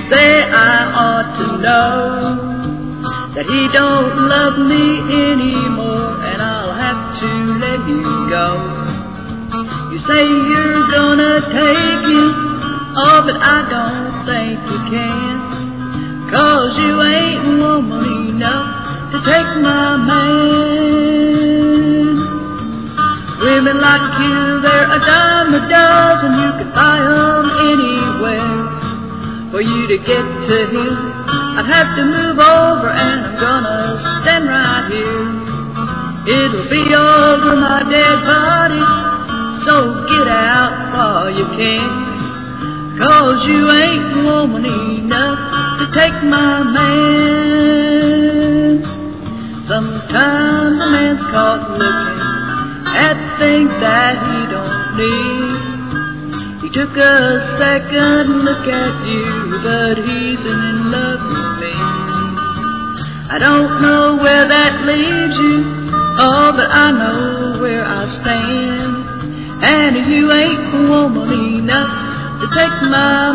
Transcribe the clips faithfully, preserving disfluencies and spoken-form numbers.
say I ought to know that he don't love me anymore, and I'll have to let you go. You say you're gonna take him, oh, but I don't think you can, 'cause you ain't woman enough to take my man. Women like you, they're a dime a dozen, you can buy them anywhere. For you to get to him, I'd have to move over, and I'm gonna stand right here. It'll be over my dead body, so get out while you can, 'cause you ain't woman enough to take my man. Sometimes a man's caught looking at things that he don't need. He took a second look at you, but he's in love with me. I don't know where that leaves you, oh, but I know where I stand. And you ain't woman enough to take my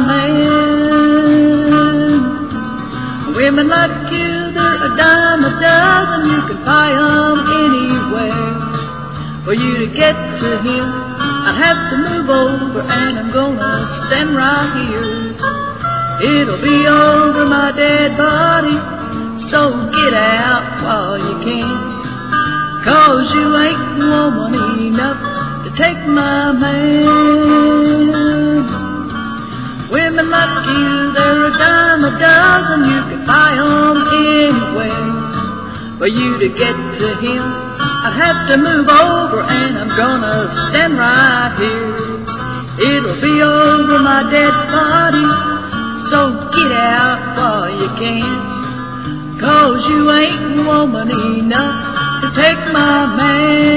man. Women like you, they're a dime a dozen, you can buy them anywhere. For you to get to him, I'd have to move over, and I'm gonna stand right here. It'll be over my dead body, so get out while you can, 'cause you ain't woman enough to take my man. Women like you, they're a dime a dozen, you can buy them anywhere. For you to get to him, I'd have to move over, and I'm gonna stand right here. It'll be over my dead body, so get out while you can, 'cause you ain't woman enough to take my man.